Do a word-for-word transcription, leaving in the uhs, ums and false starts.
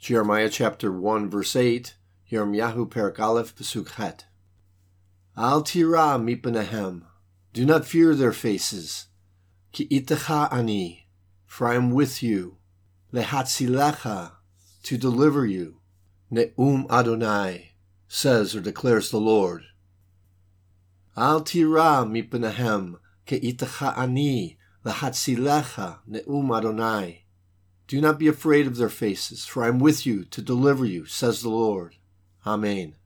Jeremiah chapter one, verse eight, Yirmiyahu Perek Aleph, Pasuk Het. Al tira mipanehem, do not fear their faces. Ki itecha ani, for I am with you. Lehatzilecha, to deliver you. Ne'um Adonai, says or declares the Lord. Al tira mipanehem, ki itecha ani, lehatzilecha, ne'um Adonai. Do not be afraid of their faces, for I am with you to deliver you, says the Lord. Amen.